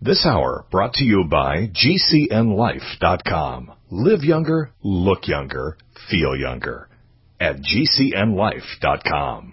This hour brought to you by GCNLife.com. Live younger, look younger, feel younger at GCNLife.com.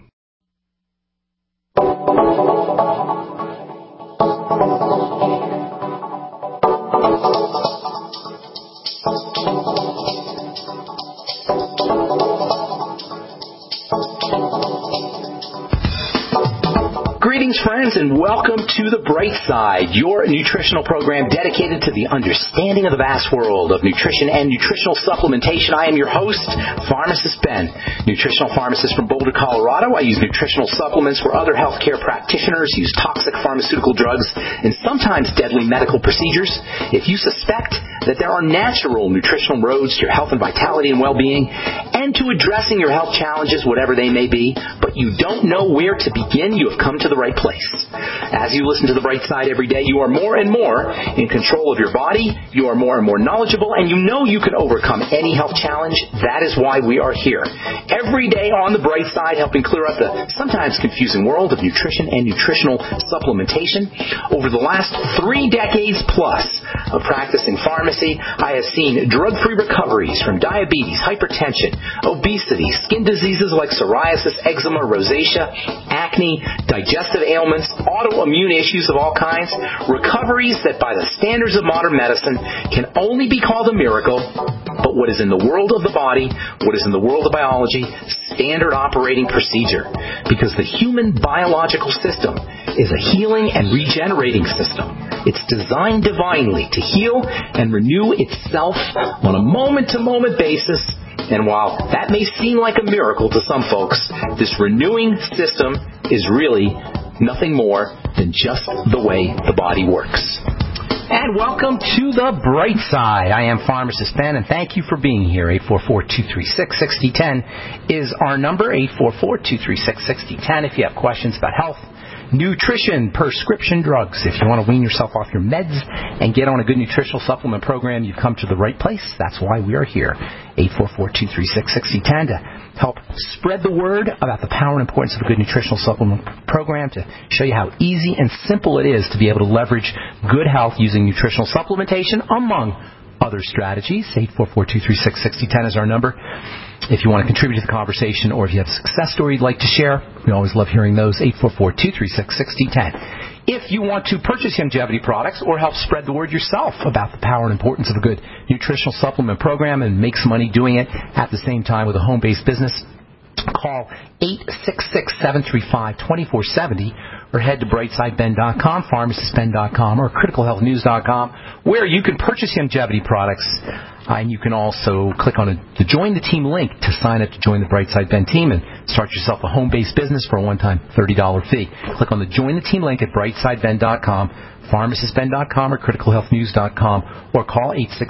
Greetings, friends, and welcome to The Bright Side, your nutritional program dedicated to the understanding of the vast world of nutrition and nutritional supplementation. I am your host, Pharmacist Ben, nutritional pharmacist from Boulder, Colorado. I use nutritional supplements where other healthcare practitioners use toxic pharmaceutical drugs and sometimes deadly medical procedures. If you suspect that there are natural nutritional roads to your health and vitality and well-being and to addressing your health challenges, whatever they may be, but you don't know where to begin, you have come to the right place. As you listen to The Bright Side every day, you are more and more in control of your body, you are more and more knowledgeable, and you know you can overcome any health challenge. That is why we are here. Every day on The Bright Side, helping clear up the sometimes confusing world of nutrition and nutritional supplementation. Over the last 3 decades plus of practicing pharmacy, I have seen drug-free recoveries from diabetes, hypertension, obesity, skin diseases like psoriasis, eczema, rosacea, acne, digestive ailments, autoimmune issues of all kinds, recoveries that by the standards of modern medicine can only be called a miracle, but what is in the world of the body, what is in the world of biology, standard operating procedure. Because the human biological system is a healing and regenerating system. It's designed divinely to heal and renew itself on a moment-to-moment basis. And while that may seem like a miracle to some folks, this renewing system is really nothing more than just the way the body works. And welcome to The Bright Side. I am Pharmacist Ben, and thank you for being here. 844-236-6010 is our number, 844-236-6010, if you have questions about health, nutrition, prescription drugs. If you want to wean yourself off your meds and get on a good nutritional supplement program, you've come to the right place. That's why we are here. 844-236-6010 to help spread the word about the power and importance of a good nutritional supplement program, to show you how easy and simple it is to be able to leverage good health using nutritional supplementation, among other strategies. 844-236-6010 is our number. If you want to contribute to the conversation, or if you have a success story you'd like to share, we always love hearing those. 844-236-6010. If you want to purchase longevity products or help spread the word yourself about the power and importance of a good nutritional supplement program and make some money doing it at the same time with a home-based business, call 866-735-2470 or head to brightsideben.com, pharmacistben.com, or criticalhealthnews.com, where you can purchase longevity products. And you can also click on the Join the Team link to sign up to join the Brightside Ben team and start yourself a home-based business for a one-time $30 fee. Click on the Join the Team link at brightsideben.com, pharmacistben.com, or criticalhealthnews.com, or call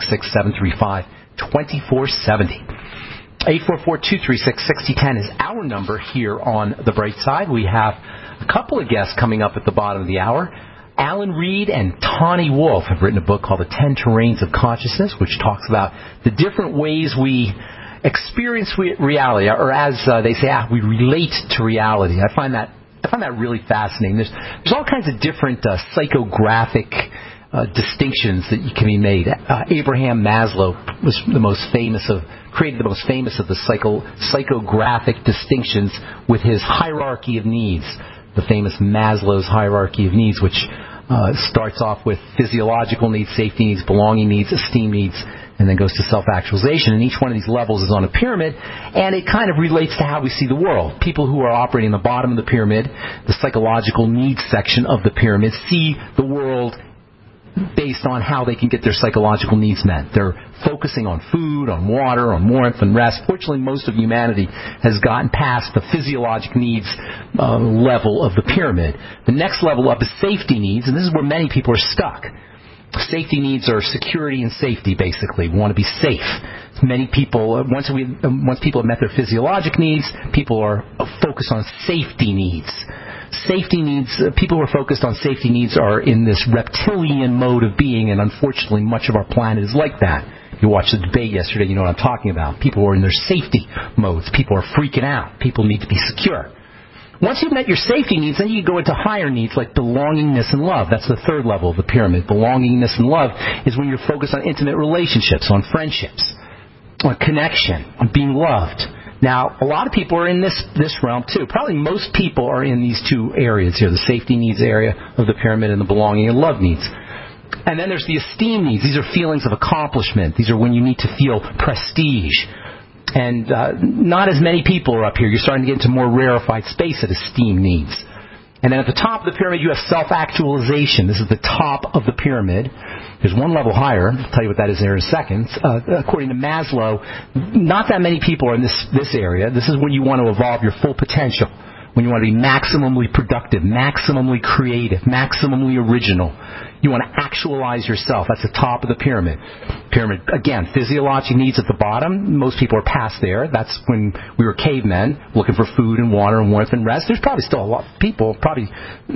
866-735-2470. 844-236-6010 is our number here on The Bright Side. We have a couple of guests coming up at the bottom of the hour. Alan Reed and Tawny Wolf have written a book called The 10 Terrains of Consciousness, which talks about the different ways we experience reality, or as they say, we relate to reality. I find that really fascinating. There's all kinds of different psychographic distinctions that can be made. Abraham Maslow was created the most famous of the psychographic distinctions with his hierarchy of needs, the famous Maslow's hierarchy of needs, which starts off with physiological needs, safety needs, belonging needs, esteem needs, and then goes to self-actualization. And each one of these levels is on a pyramid, and it kind of relates to how we see the world. People who are operating the bottom of the pyramid, the psychological needs section of the pyramid, see the world based on how they can get their psychological needs met. They're focusing on food, on water, on warmth, and rest. Fortunately, most of humanity has gotten past the physiologic needs level of the pyramid. The next level up is safety needs, and this is where many people are stuck. Safety needs are security and safety, basically. We want to be safe. Many people, once people have met their physiologic needs, people are focused on safety needs. Safety needs, people who are focused on safety needs are in this reptilian mode of being, and unfortunately much of our planet is like that. You watched the debate yesterday, you know what I'm talking about. People are in their safety modes. People are freaking out. People need to be secure. Once you've met your safety needs, then you go into higher needs like belongingness and love. That's the third level of the pyramid. Belongingness and love is when you're focused on intimate relationships, on friendships, on connection, on being loved. Now, a lot of people are in this realm too. Probably most people are in these two areas here, the safety needs area of the pyramid and the belonging and love needs. And then there's the esteem needs. These are feelings of accomplishment. These are when you need to feel prestige. And not as many people are up here. You're starting to get into more rarefied space of esteem needs. And then at the top of the pyramid, you have self-actualization. This is the top of the pyramid. There's one level higher. I'll tell you what that is there in a second. According to Maslow, not that many people are in this area. This is when you want to evolve your full potential, when you want to be maximally productive, maximally creative, maximally original. You want to actualize yourself. That's the top of the pyramid. Pyramid, again, physiologic needs at the bottom. Most people are past there. That's when we were cavemen, looking for food and water and warmth and rest. There's probably still a lot of people, probably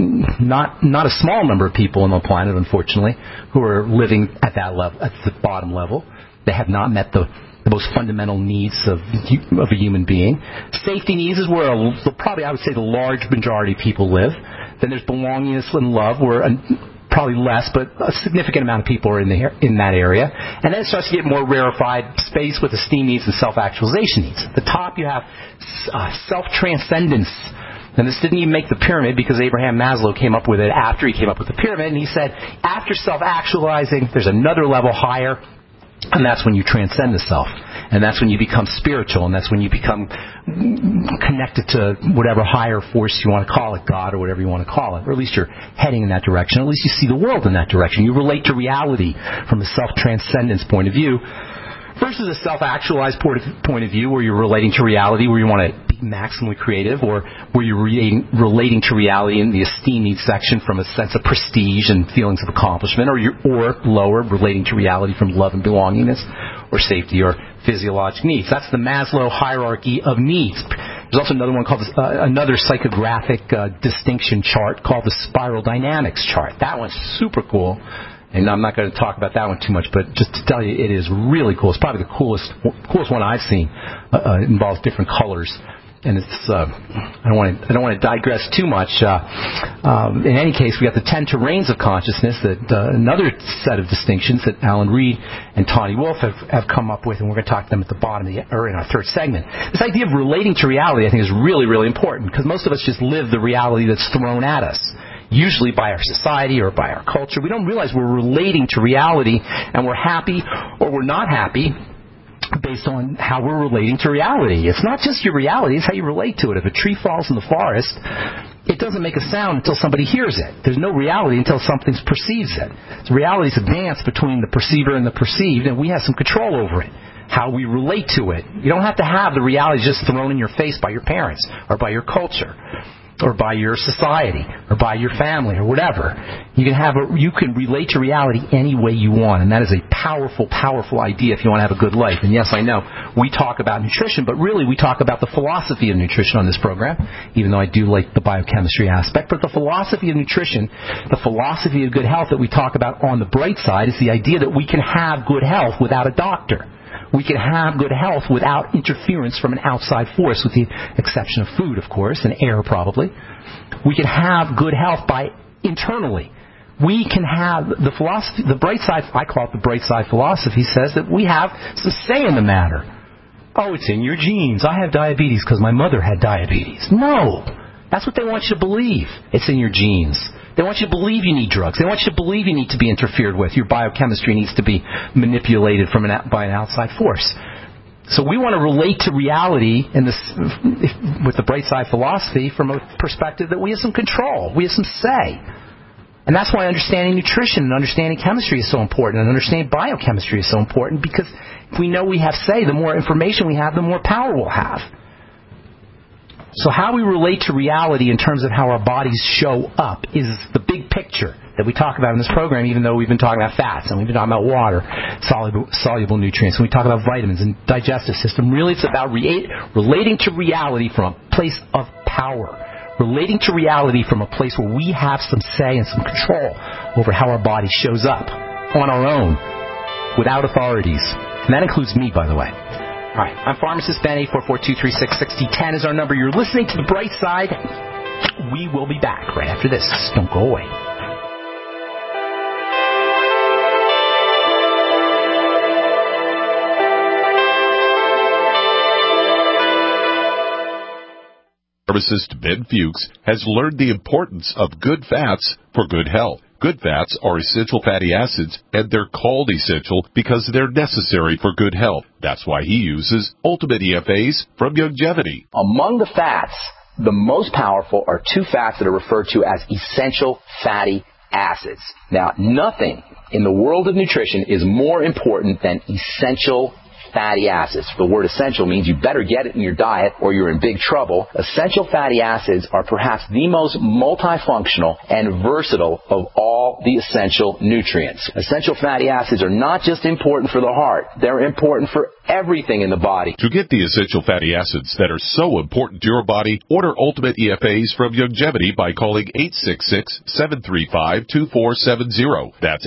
not a small number of people on the planet, unfortunately, who are living at that level, at the bottom level. They have not met the most fundamental needs of a human being. Safety needs is where probably, I would say, the large majority of people live. Then there's belongingness and love, where probably less, but a significant amount of people are in that area. And then it starts to get more rarefied space with esteem needs and self-actualization needs. At the top you have self-transcendence. And this didn't even make the pyramid because Abraham Maslow came up with it after he came up with the pyramid. And he said, after self-actualizing, there's another level higher. And that's when you transcend the self. And that's when you become spiritual. And that's when you become connected to whatever higher force you want to call it, God or whatever you want to call it. Or at least you're heading in that direction. At least you see the world in that direction. You relate to reality from a self-transcendence point of view versus a self-actualized point of view where you're relating to reality, where you want to be maximally creative, or where you're relating to reality in the esteem needs section from a sense of prestige and feelings of accomplishment, or lower, relating to reality from love and belongingness, or safety, or physiologic needs. That's the Maslow hierarchy of needs. There's also another one called another psychographic distinction chart called the spiral dynamics chart. That one's super cool. And I'm not going to talk about that one too much, but just to tell you, it is really cool. It's probably the coolest one I've seen. It involves different colors, and it's. I don't want to digress too much. In any case, we got the 10 terrains of consciousness. That another set of distinctions that Alan Reed and Tawny Wolf have come up with, and we're going to talk to them at the bottom or in our third segment. This idea of relating to reality, I think, is really, really important because most of us just live the reality that's thrown at us. Usually by our society or by our culture. We don't realize we're relating to reality and we're happy or we're not happy based on how we're relating to reality. It's not just your reality, it's how you relate to it. If a tree falls in the forest, it doesn't make a sound until somebody hears it. There's no reality until something perceives it. So reality is a dance between the perceiver and the perceived, and we have some control over it. How we relate to it. You don't have to have the reality just thrown in your face by your parents or by your culture, or by your society, or by your family, or whatever. You can relate to reality any way you want, and that is a powerful, powerful idea if you want to have a good life. And yes, I know, we talk about nutrition, but really we talk about the philosophy of nutrition on this program, even though I do like the biochemistry aspect. But the philosophy of nutrition, the philosophy of good health that we talk about on the bright side is the idea that we can have good health without a doctor. We can have good health without interference from an outside force, with the exception of food, of course, and air probably. We can have good health by internally. We can have the philosophy, the bright side, I call it the bright side philosophy, says that we have some say in the matter. Oh, it's in your genes. I have diabetes because my mother had diabetes. No. That's what they want you to believe. It's in your genes. They want you to believe you need drugs. They want you to believe you need to be interfered with. Your biochemistry needs to be manipulated by an outside force. So we want to relate to reality with the bright side philosophy from a perspective that we have some control. We have some say. And that's why understanding nutrition and understanding chemistry is so important, and understanding biochemistry is so important, because if we know we have say, the more information we have, the more power we'll have. So how we relate to reality in terms of how our bodies show up is the big picture that we talk about in this program, even though we've been talking about fats and we've been talking about water, soluble nutrients, and we talk about vitamins and digestive system. Really, it's about relating to reality from a place of power, relating to reality from a place where we have some say and some control over how our body shows up on our own, without authorities. And that includes me, by the way. All right, I'm Pharmacist Ben. 844-236-6010 is our number. You're listening to The Bright Side. We will be back right after this. Don't go away. Pharmacist Ben Fuchs has learned the importance of good fats for good health. Good fats are essential fatty acids, and they're called essential because they're necessary for good health. That's why he uses Ultimate EFAs from Youngevity. Among the fats, the most powerful are two fats that are referred to as essential fatty acids. Now, nothing in the world of nutrition is more important than essential fatty acids. The word essential means you better get it in your diet or you're in big trouble. Essential fatty acids are perhaps the most multifunctional and versatile of all the essential nutrients. Essential fatty acids are not just important for the heart. They're important for everything in the body. To get the essential fatty acids that are so important to your body, order Ultimate EFAs from Youngevity by calling 866-735-2470. That's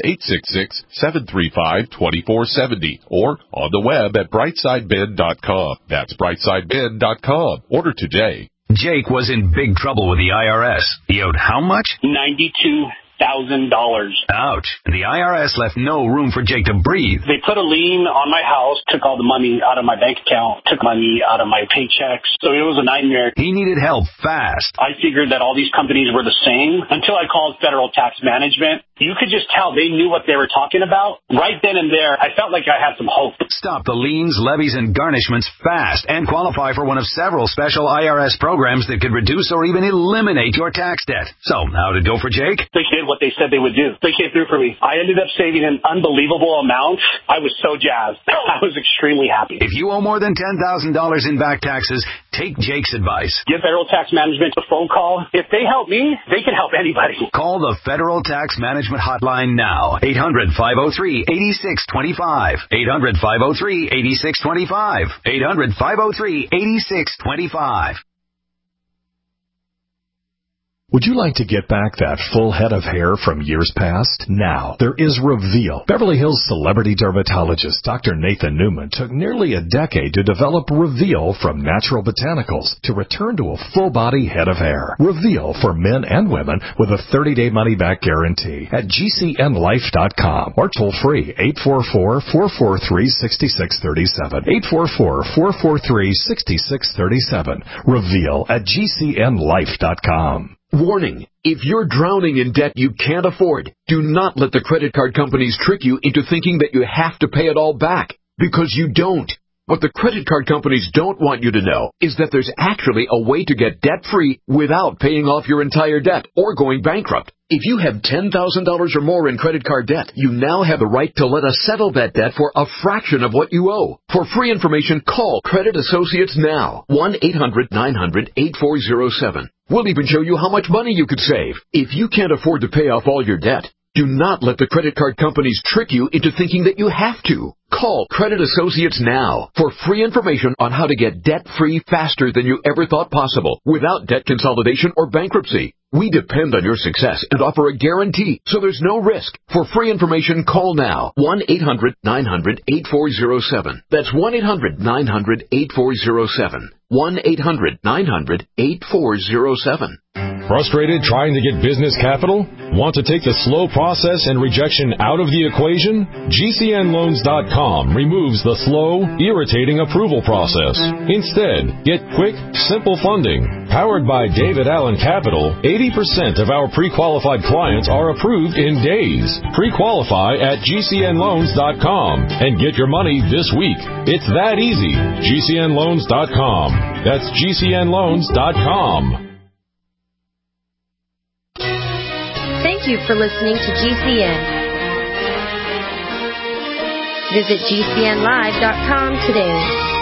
866-735-2470. Or on the web at brightsideben.com. That's brightsideben.com. Order today. Jake was in big trouble with the IRS. He owed how much? $92,000. Ouch. The IRS left no room for Jake to breathe. They put a lien on my house, took all the money out of my bank account, took money out of my paychecks. So it was a nightmare. He needed help fast. I figured that all these companies were the same until I called Federal Tax Management. You could just tell they knew what they were talking about. Right then and there, I felt like I had some hope. Stop the liens, levies, and garnishments fast and qualify for one of several special IRS programs that could reduce or even eliminate your tax debt. So, how did it go for Jake? They did what they said they would do. They came through for me. I ended up saving an unbelievable amount. I was so jazzed. I was extremely happy. If you owe more than $10,000 in back taxes, take Jake's advice. Give Federal Tax Management a phone call. If they help me, they can help anybody. Call the Federal Tax Management Hotline now. 800-503-8625. 800-503-8625. 800-503-8625. Would you like to get back that full head of hair from years past? Now, there is Reveal. Beverly Hills celebrity dermatologist Dr. Nathan Newman took nearly a decade to develop Reveal from natural botanicals to return to a full-body head of hair. Reveal for men and women with a 30-day money-back guarantee at GCNlife.com or toll-free 844-443-6637. 844-443-6637. Reveal at GCNlife.com. Warning, if you're drowning in debt you can't afford, do not let the credit card companies trick you into thinking that you have to pay it all back, because you don't. What the credit card companies don't want you to know is that there's actually a way to get debt-free without paying off your entire debt or going bankrupt. If you have $10,000 or more in credit card debt, you now have the right to let us settle that debt for a fraction of what you owe. For free information, call Credit Associates now. 1-800-900-8407. We'll even show you how much money you could save. If you can't afford to pay off all your debt, do not let the credit card companies trick you into thinking that you have to. Call Credit Associates now for free information on how to get debt-free faster than you ever thought possible without debt consolidation or bankruptcy. We depend on your success and offer a guarantee, so there's no risk. For free information, call now. 1-800-900-8407. That's 1-800-900-8407. 1-800-900-8407. Frustrated trying to get business capital? Want to take the slow process and rejection out of the equation? GCNloans.com removes the slow, irritating approval process. Instead, get quick, simple funding. Powered by David Allen Capital, 80% of our pre-qualified clients are approved in days. Pre-qualify at GCNloans.com and get your money this week. It's that easy. GCNloans.com. That's GCNloans.com. Thank you for listening to GCN. Visit GCNlive.com today.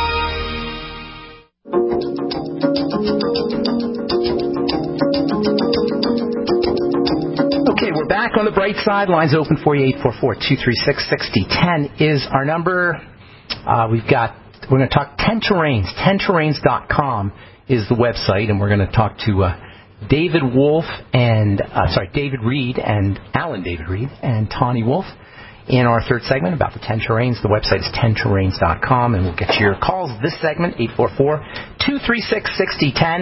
Okay, we're back on the bright side. Lines open for you. 844-236-6010 is our number. We're going to talk 10 Terrains. 10terrains.com is the website, and we're going to talk to David Reed and Alan David Reed and Tawny Wolf in our third segment about the 10 Terrains. The website is 10terrains.com, and we'll get to your calls this segment, 844-236-6010.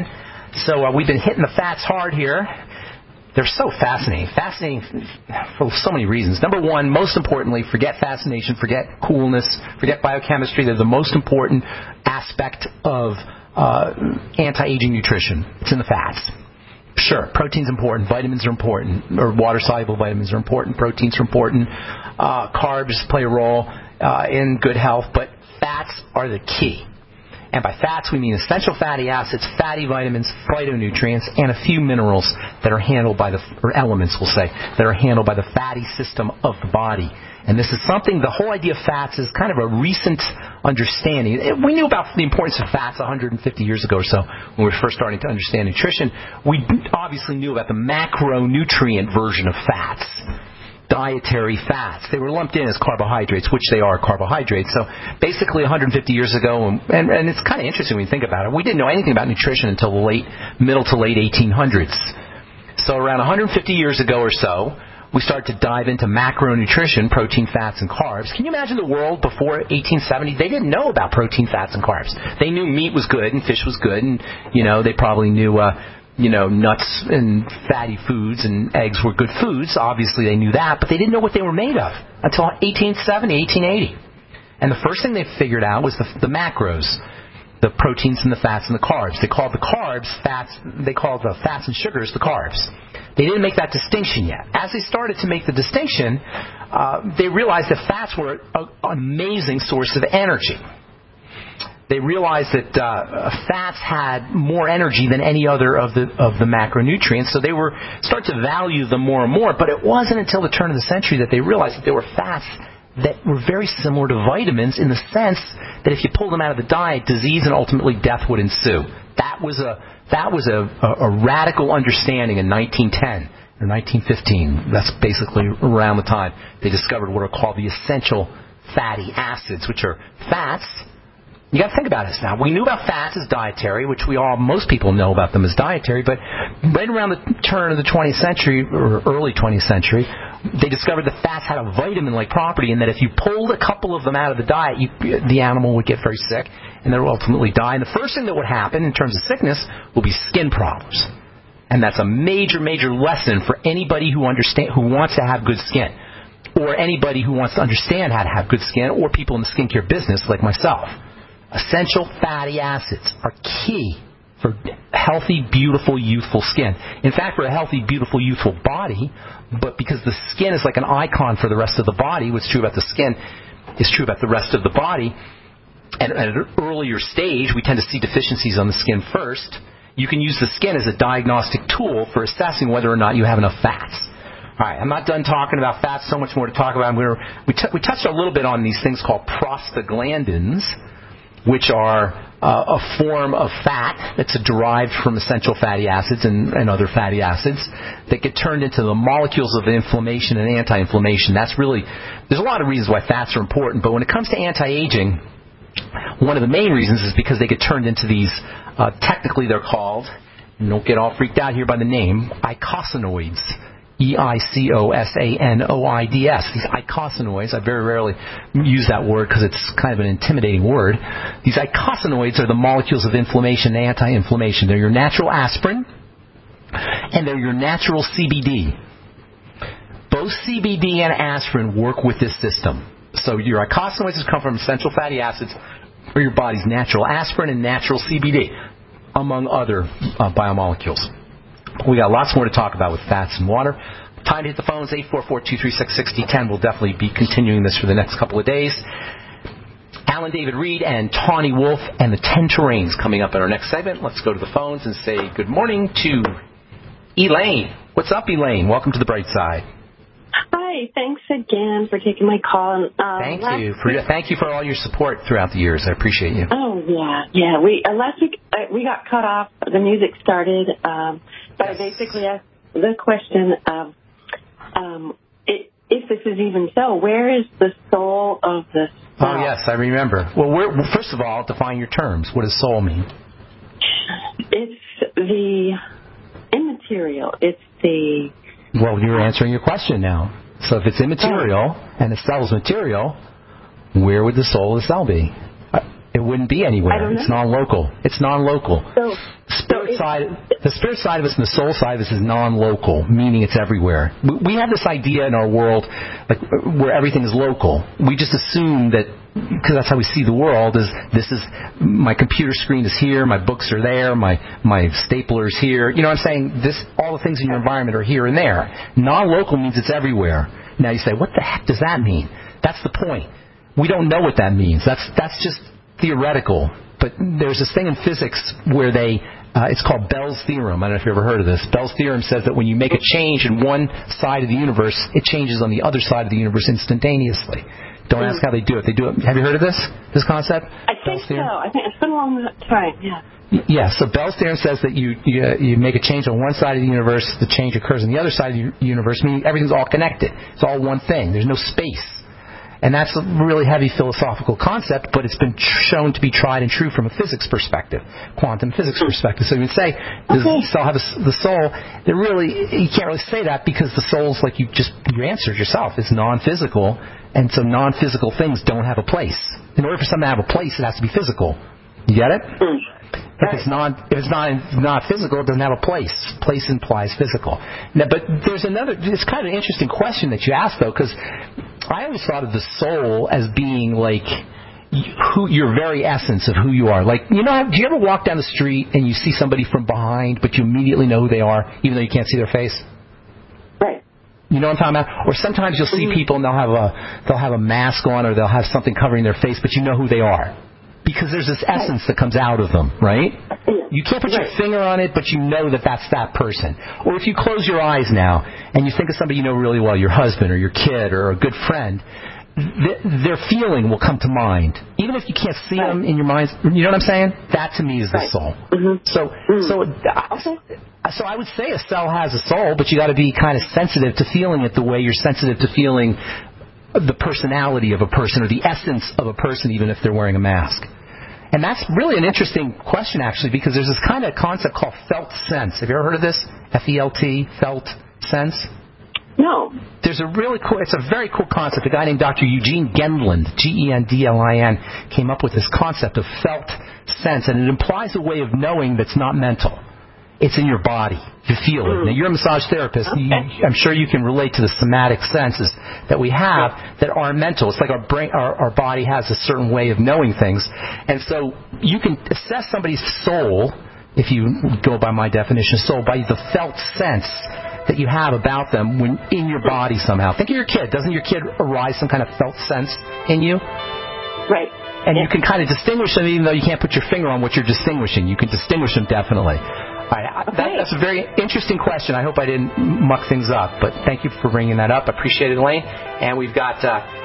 So we've been hitting the fats hard here. They're so fascinating. Fascinating for so many reasons. Number one, most importantly, forget fascination, forget coolness, forget biochemistry. They're the most important aspect of anti-aging nutrition. It's in the fats. Sure, protein's important, vitamins are important, or water-soluble vitamins are important, proteins are important, carbs play a role in good health, but fats are the key. And by fats, we mean essential fatty acids, fatty vitamins, phytonutrients, and a few minerals that are handled by or elements, we'll say, that are handled by the fatty system of the body. And this is something, the whole idea of fats is kind of a recent understanding. We knew about the importance of fats 150 years ago or so when we were first starting to understand nutrition. We obviously knew about the macronutrient version of fats. Dietary fats. They were lumped in as carbohydrates, which they are carbohydrates. So basically 150 years ago, and it's kind of interesting when you think about it, we didn't know anything about nutrition until the middle to late 1800s. So around 150 years ago or so, we started to dive into macronutrition, protein, fats, and carbs. Can you imagine the world before 1870? They didn't know about protein, fats, and carbs. They knew meat was good and fish was good, and they probably knew nuts and fatty foods and eggs were good foods. Obviously, they knew that, but they didn't know what they were made of until 1870, 1880. And the first thing they figured out was the macros, the proteins and the fats and the carbs. They called the carbs fats. They called the fats and sugars the carbs. They didn't make that distinction yet. As they started to make the distinction, they realized that fats were an amazing source of energy. They realized that fats had more energy than any other of the macronutrients, so they were starting to value them more and more. But it wasn't until the turn of the century that they realized that there were fats that were very similar to vitamins in the sense that if you pulled them out of the diet, disease and ultimately death would ensue. That was a radical understanding in 1910 or 1915. That's basically around the time they discovered what are called the essential fatty acids, which are fats. You got to think about this now. We knew about fats as dietary, which most people know about them as dietary, but right around the turn of the 20th century, or early 20th century, they discovered that fats had a vitamin-like property, and that if you pulled a couple of them out of the diet, the animal would get very sick, and they would ultimately die. And the first thing that would happen in terms of sickness will be skin problems. And that's a major, major lesson for anybody who wants to have good skin, or anybody who wants to understand how to have good skin, or people in the skincare business like myself. Essential fatty acids are key for healthy, beautiful, youthful skin. In fact, for a healthy, beautiful, youthful body, but because the skin is like an icon for the rest of the body, what's true about the skin is true about the rest of the body. And at an earlier stage, we tend to see deficiencies on the skin first. You can use the skin as a diagnostic tool for assessing whether or not you have enough fats. All right, I'm not done talking about fats. So much more to talk about. We touched a little bit on these things called prostaglandins, which are a form of fat that's derived from essential fatty acids and other fatty acids that get turned into the molecules of inflammation and anti-inflammation. There's a lot of reasons why fats are important, but when it comes to anti-aging, one of the main reasons is because they get turned into these, technically they're called, and don't get all freaked out here by the name, eicosanoids. eicosanoids. These eicosanoids, I very rarely use that word because it's kind of an intimidating word. These eicosanoids are the molecules of inflammation and anti-inflammation. They're your natural aspirin, and they're your natural CBD. Both CBD and aspirin work with this system. So your eicosanoids come from essential fatty acids, or your body's natural aspirin and natural CBD, among other biomolecules. We got lots more to talk about with fats and water. Time to hit the phones, 844-236-6010. We'll definitely be continuing this for the next couple of days. Alan David Reed and Tawny Wolf and the 10 Terrains coming up in our next segment. Let's go to the phones and say good morning to Elaine. What's up, Elaine? Welcome to the Bright Side. Hi, thanks again for taking my call. Thank you for all your support throughout the years. I appreciate you. Oh yeah. Last week we got cut off. The music started, but I basically asked the question of if this is even so. Where is the soul of the soul? Oh yes, I remember. Well, first of all, define your terms. What does soul mean? It's the immaterial. It's the. Well, you're answering your question now. So if it's immaterial and the cell is material, where would the soul of the cell be? It wouldn't be anywhere. I don't know. It's non-local. It's non-local. The spirit side of us and the soul side of us is non-local, meaning it's everywhere. We have this idea in our world, like where everything is local. We just assume that, because that's how we see the world, is this is my computer screen is here, my books are there, my stapler is here. You know what I'm saying? All the things in your environment are here and there. Non-local means it's everywhere. Now you say, what the heck does that mean? That's the point. We don't know what that means. That's just theoretical. But there's this thing in physics where it's called Bell's theorem. I don't know if you've ever heard of this. Bell's theorem says that when you make a change in one side of the universe, it changes on the other side of the universe instantaneously. Don't ask how they do it. They do it. Have you heard of this concept? I think so. I think it's been a long time, yeah. Yeah, so Bell's theorem says that you make a change on one side of the universe, the change occurs on the other side of the universe, meaning everything's all connected. It's all one thing. There's no space. And that's a really heavy philosophical concept, but it's been shown to be tried and true from a physics perspective, quantum physics perspective. So you would say, does the cell have the soul? You can't really say that because the soul's, like you answered yourself, is non-physical, and so non-physical things don't have a place. In order for something to have a place, it has to be physical. You get it? If it's not physical, it doesn't have a place. Place implies physical. Now, but there's it's kind of an interesting question that you asked, though, because I always thought of the soul as being like your very essence of who you are. Like, do you ever walk down the street and you see somebody from behind, but you immediately know who they are, even though you can't see their face? Right. You know what I'm talking about? Or sometimes you'll see people and they'll have a mask on or they'll have something covering their face, but you know who they are. Because there's this essence that comes out of them, right? You can't put your finger on it, but you know that that's that person. Or if you close your eyes now and you think of somebody you know really well, your husband or your kid or a good friend, their feeling will come to mind. Even if you can't see them in your mind, you know what I'm saying? That to me is the soul. So I would say a cell has a soul, but you got to be kind of sensitive to feeling it the way you're sensitive to feeling the personality of a person or the essence of a person, even if they're wearing a mask. And that's really an interesting question, actually, because there's this kind of concept called felt sense. Have you ever heard of this? F-E-L-T, felt sense? No. It's a very cool concept. A guy named Dr. Eugene Gendlin, G-E-N-D-L-I-N, came up with this concept of felt sense, and it implies a way of knowing that's not mental. It's in your body. You feel it. Now, you're a massage therapist. Okay. I'm sure you can relate to the somatic senses that we have that are mental. It's like our brain, our body has a certain way of knowing things. And so you can assess somebody's soul, if you go by my definition of soul, by the felt sense that you have about them when in your body somehow. Think of your kid. Doesn't your kid arise some kind of felt sense in you? Right. And you can kind of distinguish them even though you can't put your finger on what you're distinguishing. You can distinguish them definitely. That's a very interesting question. I hope I didn't muck things up, but thank you for bringing that up. I appreciate it, Elaine. And we've got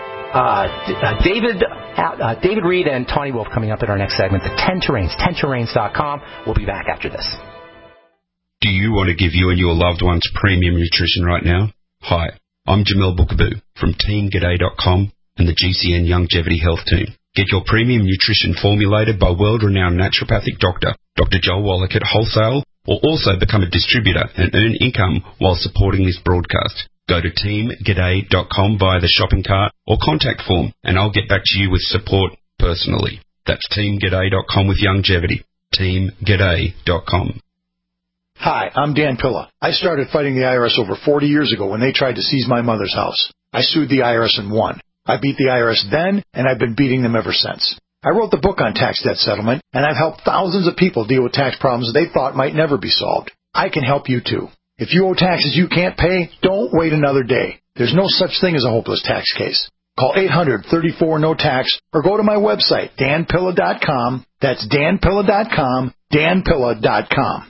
David Reed and Tawny Wolf coming up in our next segment, the 10 Terrains, 10terrains.com. We'll be back after this. Do you want to give you and your loved ones premium nutrition right now? Hi, I'm Jamil Bookaboo from TeamGaday.com and the GCN Longevity Health Team. Get your premium nutrition formulated by world-renowned naturopathic doctor, Dr. Joel Wallach at Wholesale, or also become a distributor and earn income while supporting this broadcast. Go to teamgaday.com via the shopping cart or contact form, and I'll get back to you with support personally. That's teamgaday.com with longevity. teamgaday.com. Hi, I'm Dan Pilla. I started fighting the IRS over 40 years ago when they tried to seize my mother's house. I sued the IRS and won. I beat the IRS then, and I've been beating them ever since. I wrote the book on tax debt settlement, and I've helped thousands of people deal with tax problems they thought might never be solved. I can help you too. If you owe taxes you can't pay, don't wait another day. There's no such thing as a hopeless tax case. Call 800-34-NO-TAX or go to my website, danpilla.com. That's danpilla.com, danpilla.com.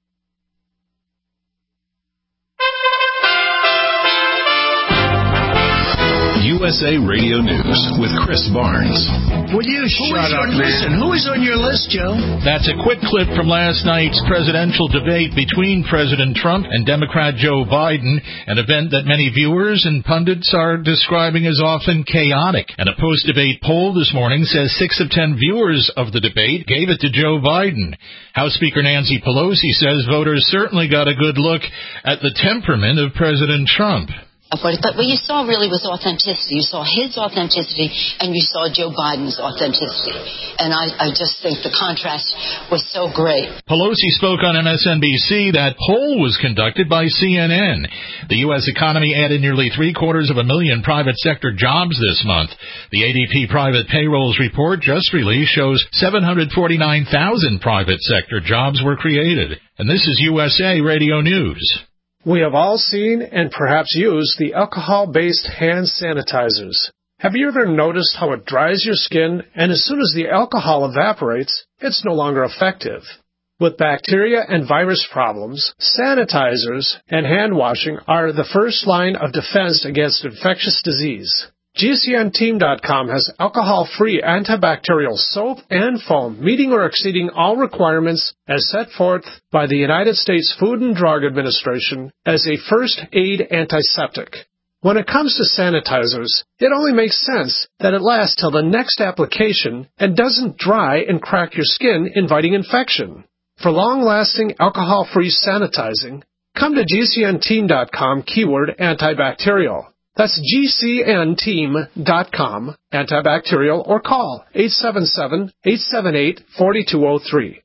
USA Radio News with Chris Barnes. Will you shut up, man? Who is on your list, Joe? That's a quick clip from last night's presidential debate between President Trump and Democrat Joe Biden, an event that many viewers and pundits are describing as often chaotic. And a post-debate poll this morning says 6 of 10 viewers of the debate gave it to Joe Biden. House Speaker Nancy Pelosi says voters certainly got a good look at the temperament of President Trump. But what you saw really was authenticity. You saw his authenticity, and you saw Joe Biden's authenticity. And I just think the contrast was so great. Pelosi spoke on MSNBC. That poll was conducted by CNN. The U.S. economy added nearly 750,000 private sector jobs this month. The ADP private payrolls report just released shows 749,000 private sector jobs were created. And this is USA Radio News. We have all seen and perhaps used the alcohol-based hand sanitizers. Have you ever noticed how it dries your skin, and as soon as the alcohol evaporates, it's no longer effective? With bacteria and virus problems, sanitizers and hand washing are the first line of defense against infectious disease. GCNteam.com has alcohol-free antibacterial soap and foam, meeting or exceeding all requirements as set forth by the United States Food and Drug Administration as a first aid antiseptic. When it comes to sanitizers, it only makes sense that it lasts till the next application and doesn't dry and crack your skin, inviting infection. For long-lasting alcohol-free sanitizing, come to GCNteam.com keyword antibacterial. That's GCNteam.com, antibacterial, or call 877-878-4203.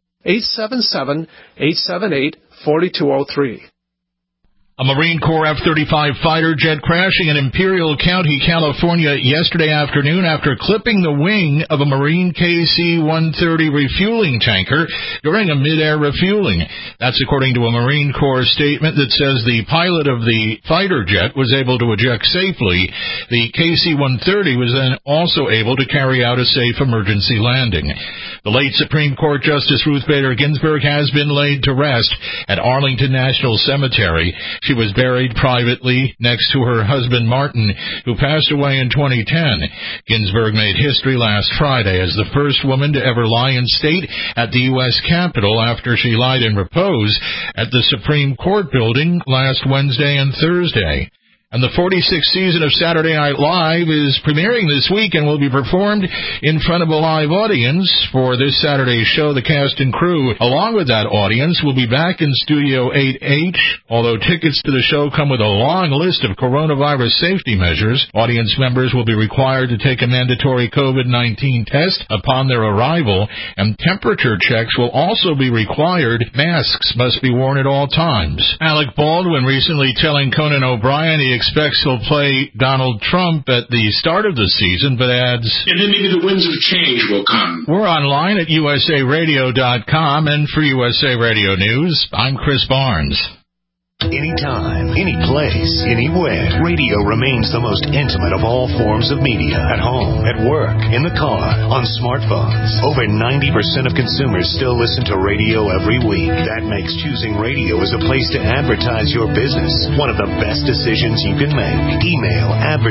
877-878-4203. A Marine Corps F-35 fighter jet crashing in Imperial County, California yesterday afternoon after clipping the wing of a Marine KC-130 refueling tanker during a mid-air refueling. That's according to a Marine Corps statement that says the pilot of the fighter jet was able to eject safely. The KC-130 was then also able to carry out a safe emergency landing. The late Supreme Court Justice Ruth Bader Ginsburg has been laid to rest at Arlington National Cemetery. She was buried privately next to her husband Martin, who passed away in 2010. Ginsburg made history last Friday as the first woman to ever lie in state at the U.S. Capitol after she lied in repose at the Supreme Court building last Wednesday and Thursday. And the 46th season of Saturday Night Live is premiering this week and will be performed in front of a live audience. For this Saturday's show, the cast and crew, along with that audience, will be back in Studio 8H. Although tickets to the show come with a long list of coronavirus safety measures, audience members will be required to take a mandatory COVID-19 test upon their arrival, and temperature checks will also be required. Masks must be worn at all times. Alec Baldwin recently telling Conan O'Brien he expects he'll play Donald Trump at the start of the season, but adds, and then maybe the winds of change will come. We're online at usaradio.com, and for USA Radio News, I'm Chris Barnes. Anytime, any place, anywhere, radio remains the most intimate of all forms of media. At home, at work, in the car, on smartphones. Over 90% of consumers still listen to radio every week. That makes choosing radio as a place to advertise your business one of the best decisions you can make. Email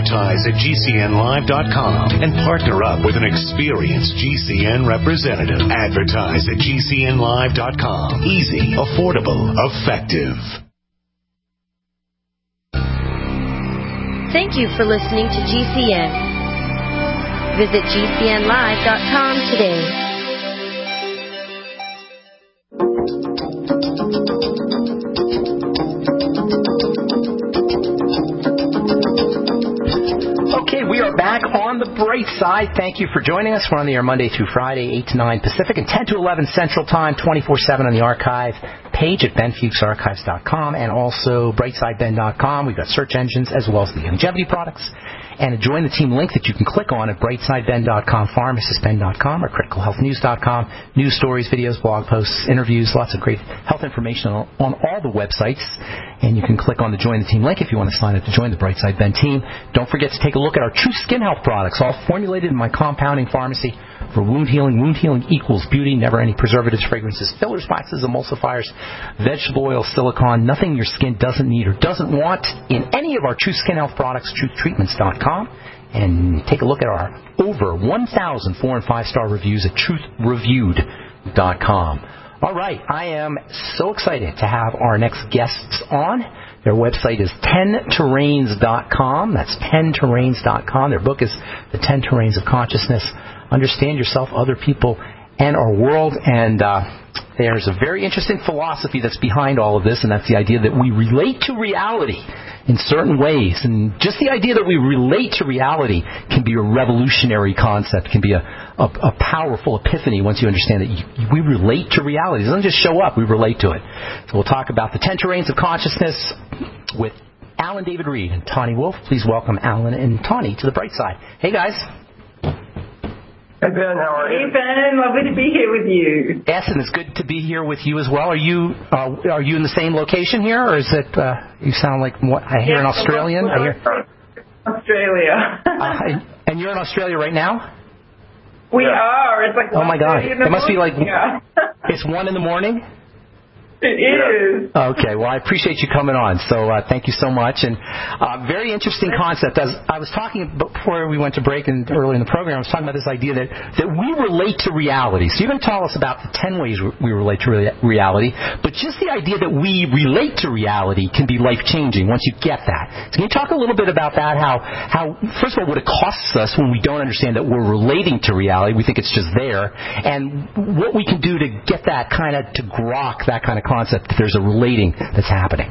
advertise@gcnlive.com and partner up with an experienced GCN representative. Advertise at gcnlive.com. Easy, affordable, effective. Thank you for listening to GCN. Visit GCNlive.com today. Okay, we are back on the bright side. Thank you for joining us. We're on the air Monday through Friday, 8 to 9 Pacific and 10 to 11 Central Time, 24/7 on the archive page at benfuchsarchives.com and also brightsideben.com. We've got search engines as well as the longevity products. And a Join the Team link that you can click on at brightsideben.com, pharmacistben.com, or criticalhealthnews.com. News stories, videos, blog posts, interviews, lots of great health information on all the websites. And you can click on the Join the Team link if you want to sign up to join the Brightside Ben team. Don't forget to take a look at our True Skin Health products, all formulated in my compounding pharmacy for wound healing. Wound healing equals beauty, never any preservatives, fragrances, fillers, waxes, emulsifiers, vegetable oil, silicone, nothing your skin doesn't need or doesn't want in any of our True Skin Health products, truthtreatments.com. And take a look at our over 1,000 4- and 5-star reviews at truthreviewed.com. All right, I am so excited to have our next guests on. Their website is 10terrains.com. That's 10terrains.com. Their book is The 10 Terrains of Consciousness. Understand yourself, other people, and our world. And there's a very interesting philosophy that's behind all of this, and that's the idea that we relate to reality in certain ways. And just the idea that we relate to reality can be a revolutionary concept, can be a powerful epiphany once you understand that we relate to reality. It doesn't just show up, we relate to it. So we'll talk about the 10 terrains of consciousness with Alan David Reed and Tawny Wolf. Please welcome Alan and Tawny to the bright side. Hey, guys. Hey, Ben, how are you? Hey, Ben, lovely to be here with you. Yes, and it's good to be here with you as well. Are you in the same location here, or is it, you sound like, I hear an Australian? I hear Australia. And you're in Australia right now? We are. It's like, oh my God. It must be like, it's 1 in. It is. Okay, well, I appreciate you coming on, so thank you so much. And very interesting concept. As I was talking before we went to break and early in the program, I was talking about this idea that we relate to reality. So you're going to tell us about the 10 ways we relate to reality, but just the idea that we relate to reality can be life-changing once you get that. So can you talk a little bit about that, how first of all, what it costs us when we don't understand that we're relating to reality, we think it's just there, and what we can do to get that kind of, to grok that kind of concept that there's a relating that's happening?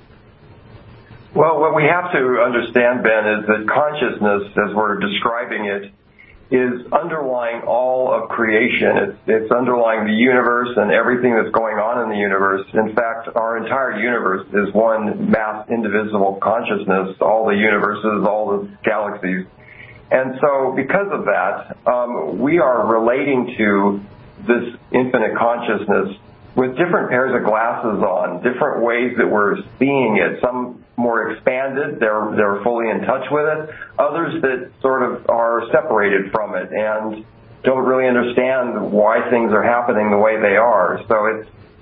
Well, what we have to understand, Ben, is that consciousness, as we're describing it, is underlying all of creation. It's underlying the universe and everything that's going on in the universe. In fact, our entire universe is one mass indivisible consciousness, all the universes, all the galaxies. And so because of that, we are relating to this infinite consciousness with different pairs of glasses on, different ways that we're seeing it. Some more expanded, they're fully in touch with it. Others that sort of are separated from it and don't really understand why things are happening the way they are. So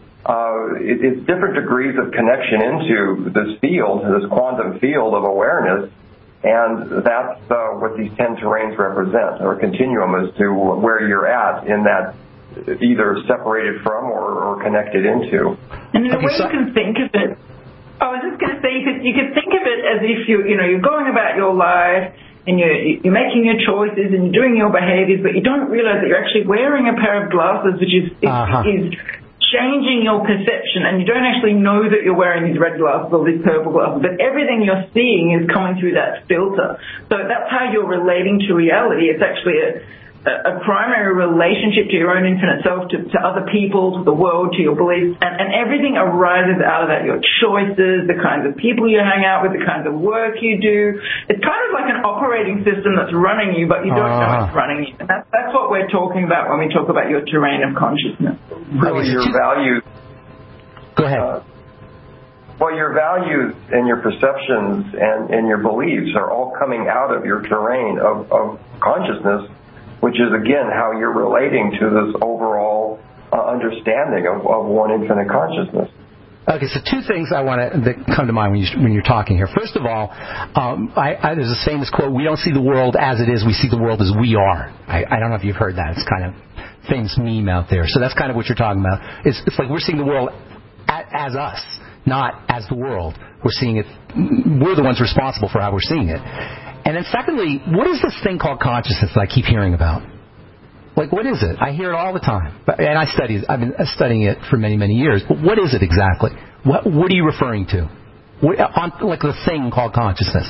it's different degrees of connection into this field, this quantum field of awareness, and that's what these 10 terrains represent, or continuum as to where you're at in that, either separated from or connected into. And in a way you can think of it, I was just going to say, you could think of it as if you're going about your life and you're making your choices and you're doing your behaviors, but you don't realize that you're actually wearing a pair of glasses which is changing your perception, and you don't actually know that you're wearing these red glasses or these purple glasses, but everything you're seeing is coming through that filter. So that's how you're relating to reality. It's actually a primary relationship to your own infinite self, to other people, to the world, to your beliefs, and everything arises out of that. Your choices, the kinds of people you hang out with, the kinds of work you do. It's kind of like an operating system that's running you, but you don't know it's running you. And that's what we're talking about when we talk about your terrain of consciousness. Really, your values. Go ahead. Well, your values and your perceptions and your beliefs are all coming out of your terrain of consciousness, which is, again, how you're relating to this overall understanding of one infinite consciousness. Okay, so two things that come to mind when you're talking here. First of all, there's a famous quote, we don't see the world as it is, we see the world as we are. I don't know if you've heard that. It's kind of a famous meme out there. So that's kind of what you're talking about. It's like we're seeing the world as us, not as the world. We're seeing it, we're the ones responsible for how we're seeing it. And then secondly, what is this thing called consciousness that I keep hearing about? Like, what is it? I hear it all the time. And I've been studying it for many, many years. But what is it exactly? What are you referring to? Like the thing called consciousness?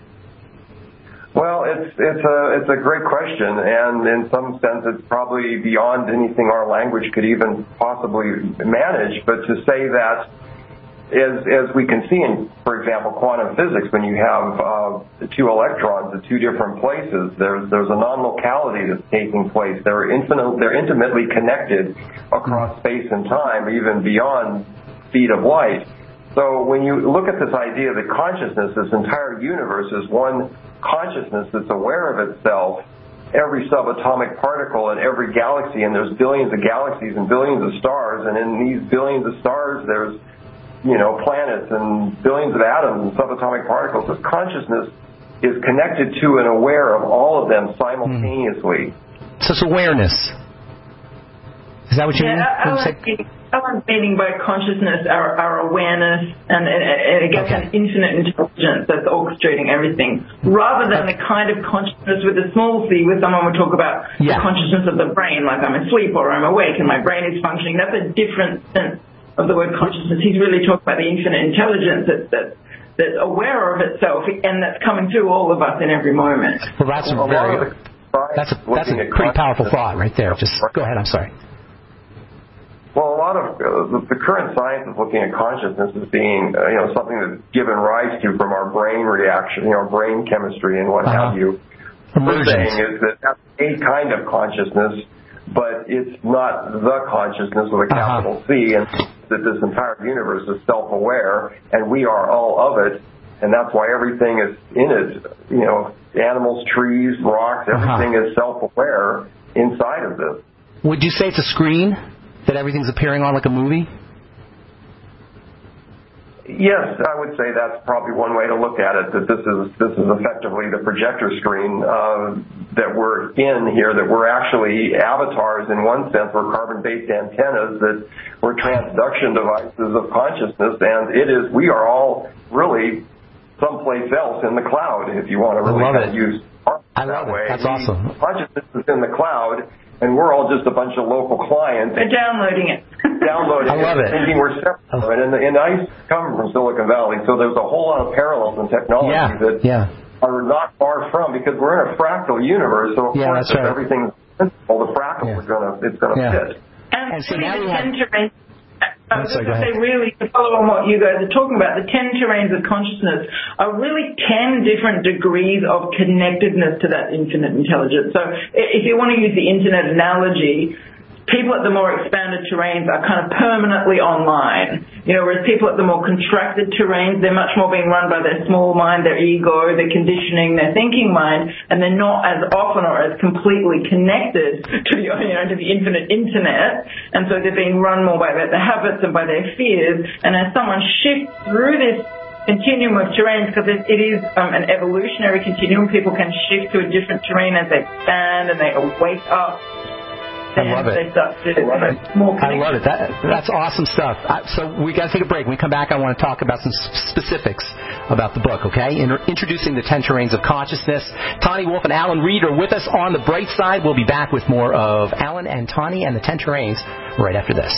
Well, it's a great question, and in some sense it's probably beyond anything our language could even possibly manage. But to say that, as we can see in, for example, quantum physics, when you have two electrons at two different places, there's a non-locality that's taking place. They're intimately connected across space and time, even beyond speed of light. So when you look at this idea that consciousness, this entire universe, is one consciousness that's aware of itself, every subatomic particle in every galaxy, and there's billions of galaxies and billions of stars, and in these billions of stars there's planets and billions of atoms and subatomic particles. This consciousness is connected to and aware of all of them simultaneously. So it's awareness. Is that what you mean? I'm meaning by consciousness our awareness and again, an infinite intelligence that's orchestrating everything, rather than the kind of consciousness with a small c, where someone would talk about the consciousness of the brain, like I'm asleep or I'm awake and my brain is functioning. That's a different sense of the word consciousness. He's really talking about the infinite intelligence that's aware of itself and that's coming through all of us in every moment. Well, that's a pretty powerful thought right there. Just go ahead. I'm sorry. Well, a lot of the current science is looking at consciousness as being, something that's given rise to from our brain reaction, brain chemistry and what have you. What we're saying is that that's a kind of consciousness, but it's not the consciousness with a capital C, and that this entire universe is self-aware, and we are all of it, and that's why everything is in it. Animals, trees, rocks, everything is self-aware inside of this. Would you say it's a screen that everything's appearing on, like a movie? Yes, I would say that's probably one way to look at it, that this is effectively the projector screen that we're in here, that we're actually avatars in one sense. We're carbon-based antennas, that we're transduction devices of consciousness, and we are all really someplace else in the cloud, if you want to really use it that way. That's awesome. Consciousness is in the cloud, and we're all just a bunch of local clients. They're downloading it. I love it. Thinking we're separate from it. And I come from Silicon Valley, so there's a whole lot of parallels in technology that are not far from, because we're in a fractal universe, so of course if everything's simple, the fractal is going to fit. And so now we tend to I was going to say, really, to follow on what you guys are talking about, the 10 terrains of consciousness are really 10 different degrees of connectedness to that infinite intelligence. So if you want to use the internet analogy, people at the more expanded terrains are kind of permanently online, whereas people at the more contracted terrains, they're much more being run by their small mind, their ego, their conditioning, their thinking mind, and they're not as often or as completely connected to the, to the infinite internet, and so they're being run more by their habits and by their fears. And as someone shifts through this continuum of terrains, because it is an evolutionary continuum, people can shift to a different terrain as they expand and they wake up. I love it. I love it. That's awesome stuff. So we got to take a break. When we come back, I want to talk about some specifics about the book, okay? Introducing the 10 Terrains of Consciousness. Tani Wolf and Alan Reed are with us on the bright side. We'll be back with more of Alan and Tani and the 10 Terrains right after this.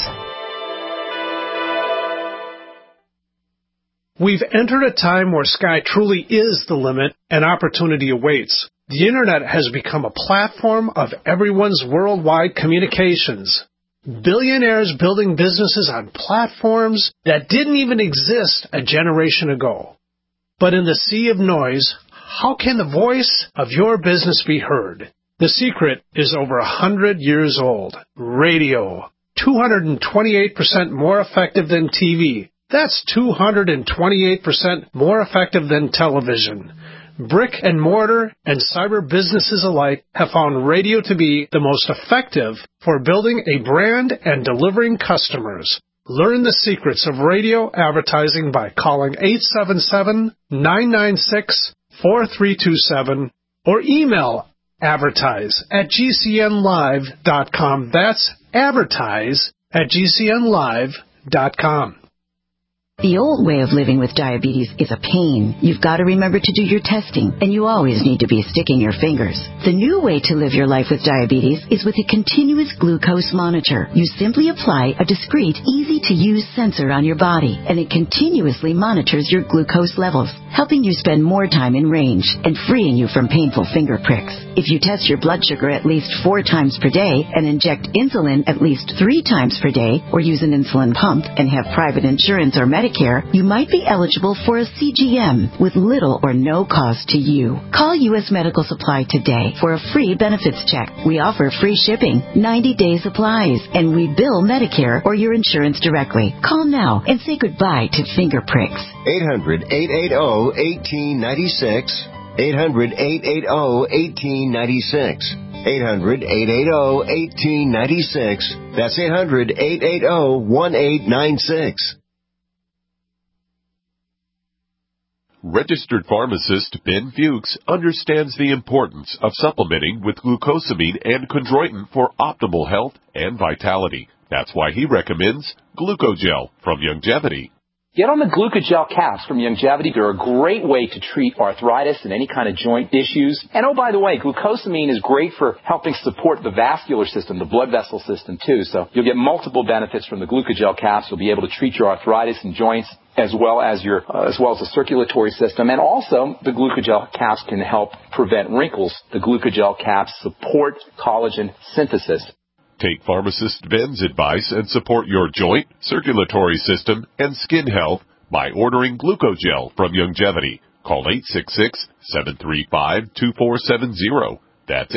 We've entered a time where sky truly is the limit and opportunity awaits. The Internet has become a platform of everyone's worldwide communications. Billionaires building businesses on platforms that didn't even exist a generation ago. But in the sea of noise, how can the voice of your business be heard? The secret is over 100 years old. Radio. 228% more effective than TV. That's 228% more effective than television. Brick and mortar and cyber businesses alike have found radio to be the most effective for building a brand and delivering customers. Learn the secrets of radio advertising by calling 877-996-4327 or email advertise@gcnlive.com. That's advertise@gcnlive.com. The old way of living with diabetes is a pain. You've got to remember to do your testing, and you always need to be sticking your fingers. The new way to live your life with diabetes is with a continuous glucose monitor. You simply apply a discreet, easy-to-use sensor on your body, and it continuously monitors your glucose levels, helping you spend more time in range and freeing you from painful finger pricks. If you test your blood sugar at least 4 times per day and inject insulin at least 3 times per day, or use an insulin pump and have private insurance or Medicare, you might be eligible for a CGM with little or no cost to you. Call U.S. Medical Supply today for a free benefits check. We offer free shipping, 90-day supplies, and we bill Medicare or your insurance directly. Call now and say goodbye to finger pricks. 800-880-1896. 800-880-1896. 800-880-1896. That's 800-880-1896. Registered pharmacist Ben Fuchs understands the importance of supplementing with glucosamine and chondroitin for optimal health and vitality. That's why he recommends Glucogel from Youngevity. Get on the Glucogel caps from Youngevity. They're a great way to treat arthritis and any kind of joint issues. And oh, by the way, glucosamine is great for helping support the vascular system, the blood vessel system too. So you'll get multiple benefits from the Glucogel caps. You'll be able to treat your arthritis and joints as well as the circulatory system. And also, the Glucogel caps can help prevent wrinkles. The Glucogel caps support collagen synthesis. Take Pharmacist Ben's advice and support your joint, circulatory system, and skin health by ordering Glucogel from Youngevity. Call 866-735-2470. That's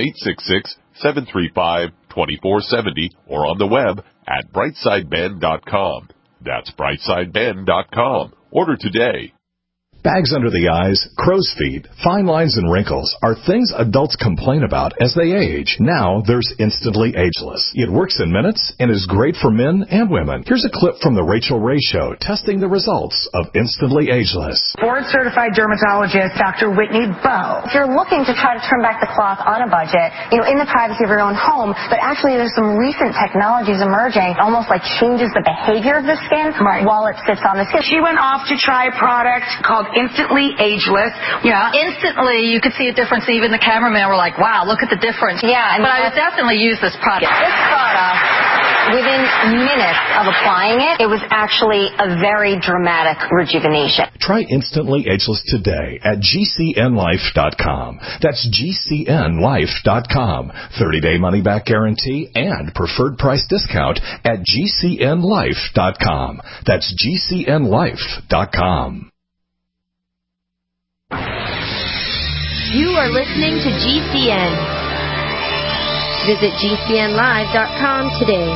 866-735-2470 or on the web at brightsideben.com. That's brightsideben.com. Order today. Bags under the eyes, crow's feet, fine lines and wrinkles are things adults complain about as they age. Now there's Instantly Ageless. It works in minutes and is great for men and women. Here's a clip from the Rachel Ray Show testing the results of Instantly Ageless. Board-certified dermatologist Dr. Whitney Bowe. If you're looking to try to turn back the clock on a budget, in the privacy of your own home, but actually there's some recent technologies emerging, almost like changes the behavior of the skin while it sits on the skin. She went off to try a product called Instantly Ageless. Yeah, instantly you could see a difference. Even the cameraman were like, wow, look at the difference. Yeah. But I would definitely use this product. This product, within minutes of applying it, it was actually a very dramatic rejuvenation. Try Instantly Ageless today at GCNlife.com. That's GCNlife.com. 30-day money-back guarantee and preferred price discount at GCNlife.com. That's GCNlife.com. You are listening to GCN. Visit GCNlive.com today.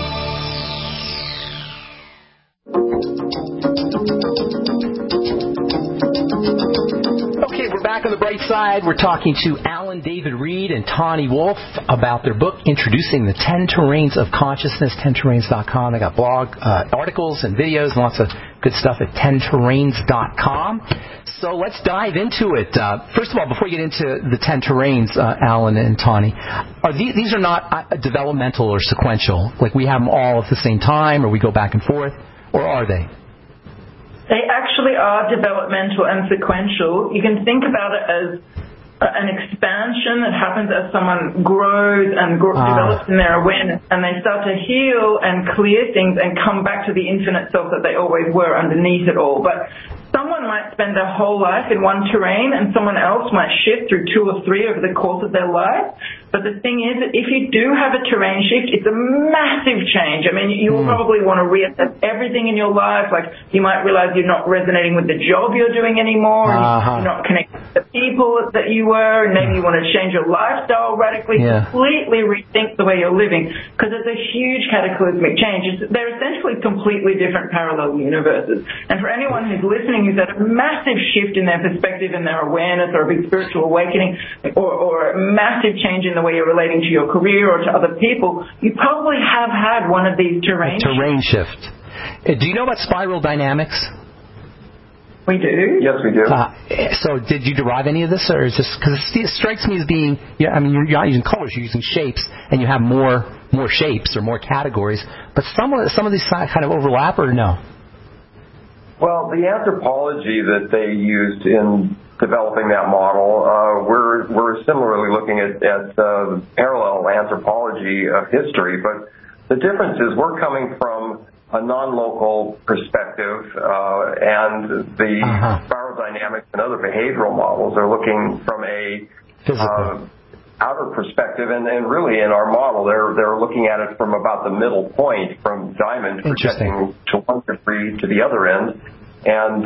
Okay, we're back on the bright side. We're talking to Alan David Reed and Tawny Wolf about their book, Introducing the 10 Terrains of Consciousness, 10terrains.com. They got blog articles and videos and lots of good stuff at 10terrains.com. So let's dive into it. First of all, before we get into the 10 terrains, Alan and Tawny, these are not developmental or sequential, like we have them all at the same time or we go back and forth, or are they? They actually are developmental and sequential. You can think about it as an expansion that happens as someone grows and develops in their awareness, and they start to heal and clear things and come back to the infinite self that they always were underneath it all. But someone might spend their whole life in one terrain and someone else might shift through 2 or 3 over the course of their life. But the thing is that if you do have a terrain shift, it's a massive change. I mean, you will probably want to reassess everything in your life. Like, you might realize you're not resonating with the job you're doing anymore, and you're not connecting with the people that you were, and maybe you want to change your lifestyle radically, completely rethink the way you're living, because it's a huge cataclysmic change. They're essentially completely different parallel universes. And for anyone who's listening who's had a massive shift in their perspective and their awareness, or a big spiritual awakening, or a massive change in the way you're relating to your career or to other people, you probably have had one of these terrain shift. Do you know about spiral dynamics? We do. Yes, we do. So did you derive any of this, or is this, because it strikes me as being, I mean, you're not using colors, you're using shapes, and you have more shapes or more categories, but some of these kind of overlap, or no? Well, the anthropology that they used in developing that model, we're similarly looking at parallel anthropology of history, but the difference is we're coming from a non-local perspective, and the spiral dynamics and other behavioral models are looking from a outer perspective, and really in our model they're looking at it from about the middle point, from diamond projecting to one degree to the other end, and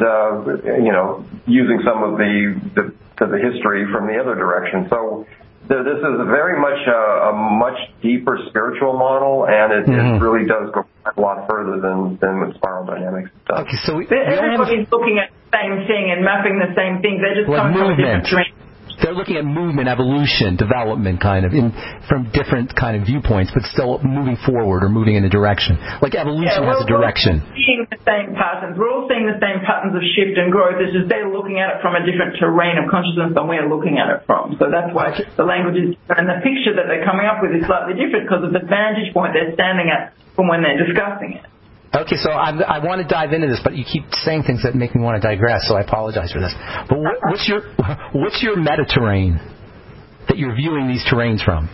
using some of the history from the other direction. So this is very much a much deeper spiritual model, and it really does go a lot further than with spiral dynamics does. Okay, so everybody's looking at the same thing and mapping the same thing. They're just coming from a different terrain. they're looking at movement, evolution, development, kind of, from different kind of viewpoints, but still moving forward or moving in a direction. Like evolution has a direction. We're all seeing the same patterns. We're all seeing the same patterns of shift and growth. It's just they're looking at it from a different terrain of consciousness than we're looking at it from. So that's why the language is, and the picture that they're coming up with is slightly different because of the vantage point they're standing at from when they're discussing it. Okay, so I want to dive into this, but you keep saying things that make me want to digress, so I apologize for this. But what's your meta terrain that you're viewing these terrains from?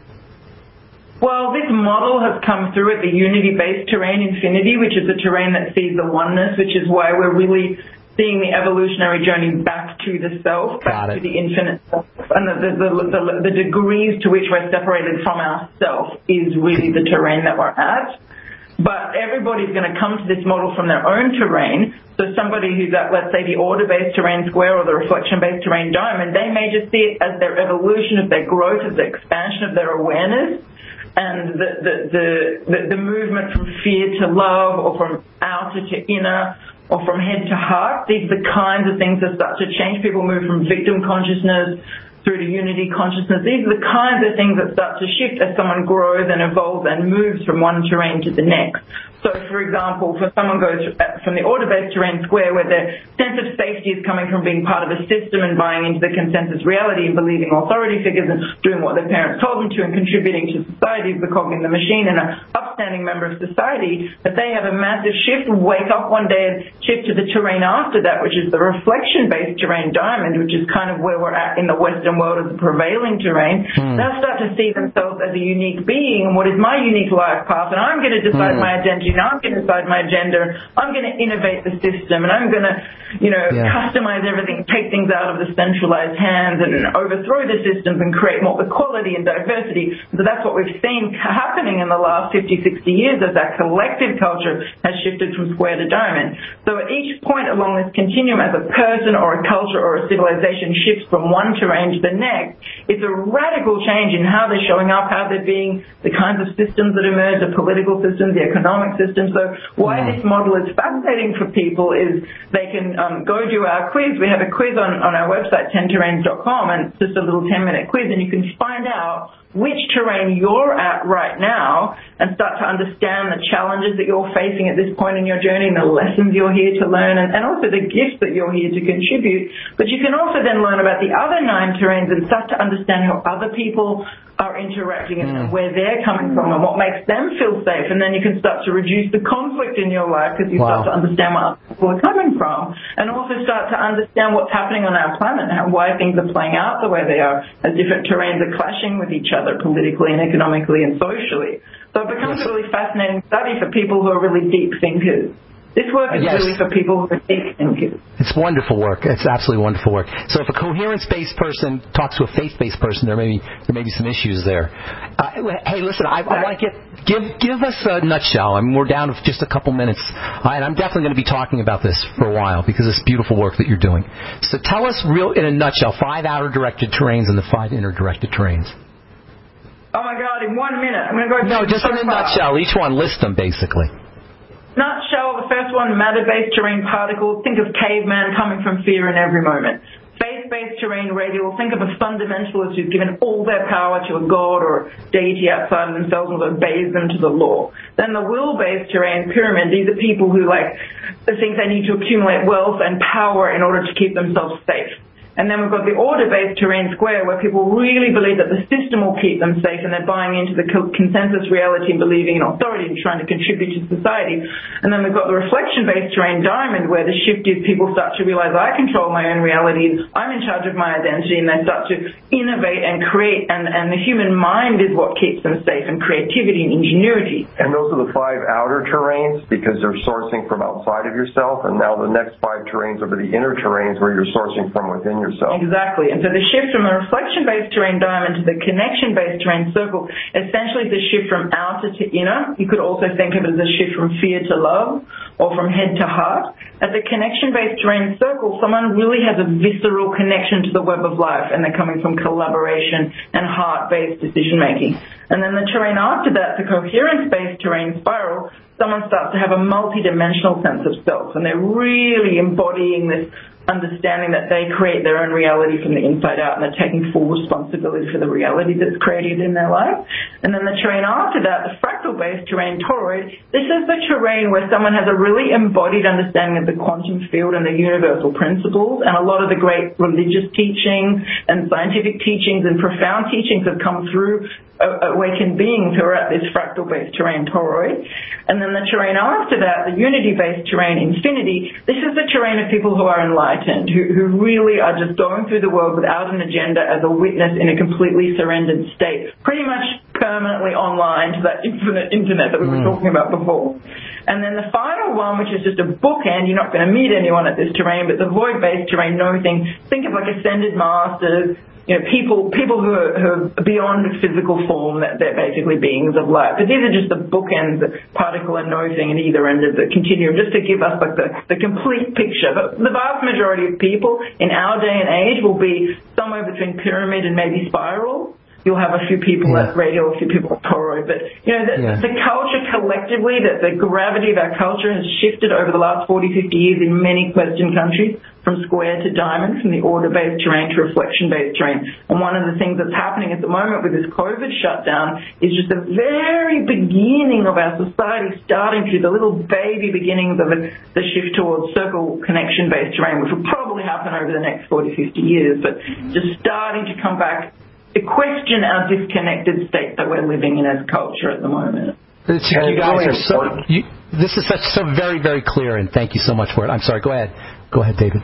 Well, this model has come through at the unity-based terrain infinity, which is a terrain that sees the oneness, which is why we're really seeing the evolutionary journey back to the self, back to the infinite self. And the degrees to which we're separated from ourself is really the terrain that we're at. But everybody's going to come to this model from their own terrain. So somebody who's at, let's say, the order-based terrain square or the reflection-based terrain diamond, they may just see it as their evolution, of their growth, as the expansion of their awareness, and the movement from fear to love, or from outer to inner, or from head to heart. These are the kinds of things that start to change. People move from victim consciousness through to unity consciousness. These are the kinds of things that start to shift as someone grows and evolves and moves from one terrain to the next. So, for example, if someone goes from the order-based terrain square, where their sense of safety is coming from being part of a system and buying into the consensus reality and believing authority figures and doing what their parents told them to and contributing to society as the cog in the machine and an upstanding member of society, that they have a massive shift, wake up one day and shift to the terrain after that, which is the reflection-based terrain diamond, which is kind of where we're at in the Western world as the prevailing terrain. They'll start to see themselves as a unique being, and what is my unique life path, and I'm going to decide my identity. Now I'm going to decide my gender. I'm going to innovate the system, and I'm going to, customize everything, take things out of the centralized hands and overthrow the systems and create more equality and diversity. So that's what we've seen happening in the last 50, 60 years as that collective culture has shifted from square to diamond. So at each point along this continuum, as a person or a culture or a civilization shifts from one terrain to the next, it's a radical change in how they're showing up, how they're being, the kinds of systems that emerge, the political systems, the economic systems. So why this model is fascinating for people is they can go do our quiz. We have a quiz on our website, 10terrains.com, and it's just a little 10-minute quiz, and you can find out which terrain you're at right now and start to understand the challenges that you're facing at this point in your journey and the lessons you're here to learn, and also the gifts that you're here to contribute. But you can also then learn about the other 9 terrains and start to understand how other people are interacting and where they're coming from and what makes them feel safe. And then you can start to reduce the conflict in your life because you start to understand where other people are coming from, and also start to understand what's happening on our planet and why things are playing out the way they are as different terrains are clashing with each other politically and economically and socially. So it becomes a really fascinating study for people who are really deep thinkers. This work is really for people who are deep thinkers. It's wonderful work. It's absolutely wonderful work. So if a coherence-based person talks to a faith-based person, there may be some issues there. Hey, listen, I want to give us a nutshell. I mean, we're down to just a couple minutes, and I'm definitely going to be talking about this for a while because it's beautiful work that you're doing. So tell us, in a nutshell, 5 outer-directed terrains and the 5 inner-directed terrains. Oh my God! In 1 minute, I'm going to go. No, just in a nutshell. Each one, list them basically. Nutshell, the first one, matter-based terrain particles. Think of caveman coming from fear in every moment. Faith-based terrain radial. Think of a fundamentalist who's given all their power to a god or a deity outside of themselves and obeys them to the law. Then the will-based terrain pyramid. These are people who think they need to accumulate wealth and power in order to keep themselves safe. And then we've got the order-based terrain square, where people really believe that the system will keep them safe, and they're buying into the consensus reality and believing in authority and trying to contribute to society. And then we've got the reflection-based terrain diamond, where the shift is people start to realize, I control my own reality, I'm in charge of my identity, and they start to innovate and create, and the human mind is what keeps them safe, and creativity and ingenuity. And those are the 5 outer terrains, because they're sourcing from outside of yourself, and now the next 5 terrains are the inner terrains, where you're sourcing from within yourself. Exactly. And so the shift from the reflection-based terrain diamond to the connection-based terrain circle essentially is a shift from outer to inner. You could also think of it as a shift from fear to love or from head to heart. At the connection-based terrain circle, someone really has a visceral connection to the web of life, and they're coming from collaboration and heart-based decision-making. And then the terrain after that, the coherence-based terrain spiral, someone starts to have a multi-dimensional sense of self, and they're really embodying this understanding that they create their own reality from the inside out, and they're taking full responsibility for the reality that's created in their life. And then the terrain after that, the fractal-based terrain toroid, this is the terrain where someone has a really embodied understanding of the quantum field and the universal principles, and a lot of the great religious teachings and scientific teachings and profound teachings have come through awakened beings who are at this fractal-based terrain toroid. And then the terrain after that, the unity-based terrain infinity, this is the terrain of people who are enlightened, who really are just going through the world without an agenda as a witness in a completely surrendered state, pretty much permanently online to that infinite internet that we were talking about before. And then the final one, which is just a bookend, you're not going to meet anyone at this terrain, but the void-based terrain, know things, think of like ascended masters, people who are beyond physical form, that they're basically beings of light. But these are just the bookends, particle and no thing at either end of the continuum, just to give us like the complete picture. But the vast majority of people in our day and age will be somewhere between pyramid and maybe spiral. You'll have a few people at radial, a few people at toroid. But, the culture collectively, the gravity of our culture has shifted over the last 40, 50 years in many Western countries, from square to diamond, from the order-based terrain to reflection-based terrain. And one of the things that's happening at the moment with this COVID shutdown is just the very beginning of our society starting to, the little baby beginnings of the shift towards circle connection-based terrain, which will probably happen over the next 40, 50 years, but just starting to come back to question our disconnected state that we're living in as culture at the moment. You guys are this is so very, very clear, and thank you so much for it. I'm sorry, go ahead. Go ahead, David.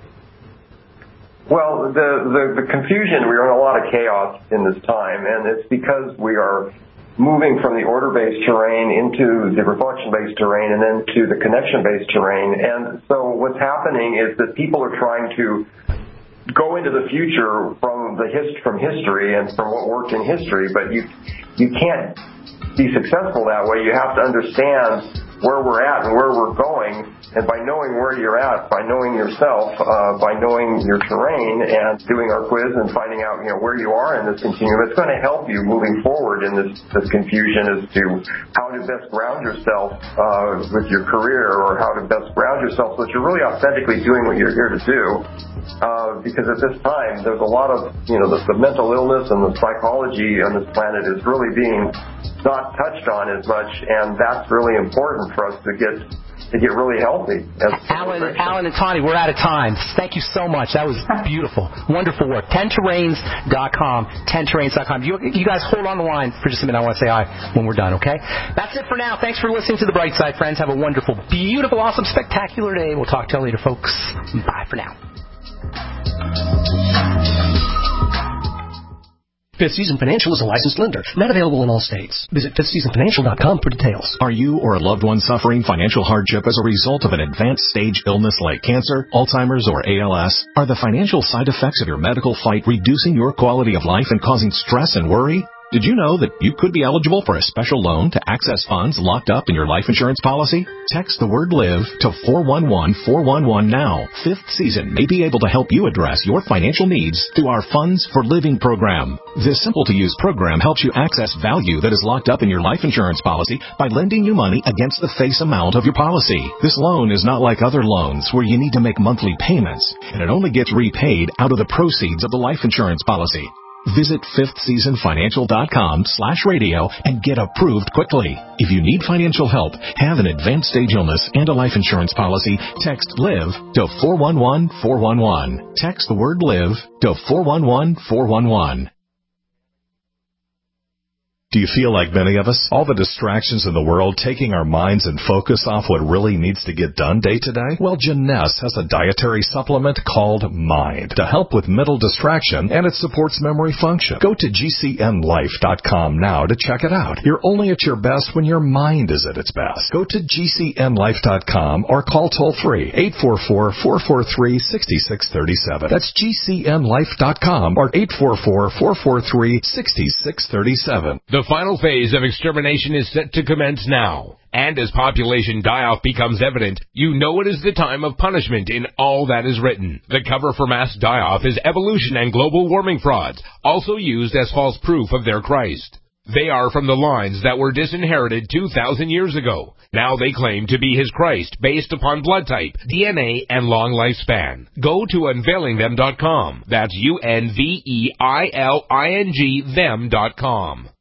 Well, the confusion, we're in a lot of chaos in this time, and it's because we are moving from the order-based terrain into the reflection-based terrain and then to the connection-based terrain. And so what's happening is that people are trying to go into the future from history and from what worked in history, but you can't be successful that way. You have to understand where we're at and where we're going, and by knowing where you're at, by knowing yourself, by knowing your terrain and doing our quiz and finding out where you are in this continuum, it's going to help you moving forward in this confusion as to how to best ground yourself with your career, or how to best ground yourself so that you're really authentically doing what you're here to do. Because at this time, there's a lot of, the mental illness and the psychology on this planet is really being not touched on as much, and that's really important for us to get really healthy. Alan and Tani, we're out of time. Thank you so much. That was beautiful. Wonderful work. 10terrains.com. 10terrains.com. You guys hold on the line for just a minute. I want to say hi when we're done, okay? That's it for now. Thanks for listening to The Bright Side, friends. Have a wonderful, beautiful, awesome, spectacular day. We'll talk to you later, folks. Bye for now. Fifth Season Financial is a licensed lender, not available in all states. Visit fifthseasonfinancial.com for details. Are you or a loved one suffering financial hardship as a result of an advanced stage illness like cancer, Alzheimer's, or ALS? Are the financial side effects of your medical fight reducing your quality of life and causing stress and worry? Did you know that you could be eligible for a special loan to access funds locked up in your life insurance policy? Text the word LIVE to 411-411 now. Fifth Season may be able to help you address your financial needs through our Funds for Living program. This simple-to-use program helps you access value that is locked up in your life insurance policy by lending you money against the face amount of your policy. This loan is not like other loans where you need to make monthly payments, and it only gets repaid out of the proceeds of the life insurance policy. Visit fifthseasonfinancial.com/radio and get approved quickly. If you need financial help, have an advanced stage illness, and a life insurance policy, text LIVE to 411-411. Text the word LIVE to 411-411. Do you feel like many of us? All the distractions in the world taking our minds and focus off what really needs to get done day to day? Well, Jeunesse has a dietary supplement called Mind to help with mental distraction, and it supports memory function. Go to GCNlife.com now to check it out. You're only at your best when your mind is at its best. Go to GCNlife.com or call toll-free 844-443-6637. That's GCNlife.com or 844-443-6637. The final phase of extermination is set to commence now. And as population die-off becomes evident, you know it is the time of punishment in all that is written. The cover for mass die-off is evolution and global warming frauds, also used as false proof of their Christ. They are from the lines that were disinherited 2,000 years ago. Now they claim to be his Christ based upon blood type, DNA, and long lifespan. Go to unveilingthem.com. That's UNVEILING them.com.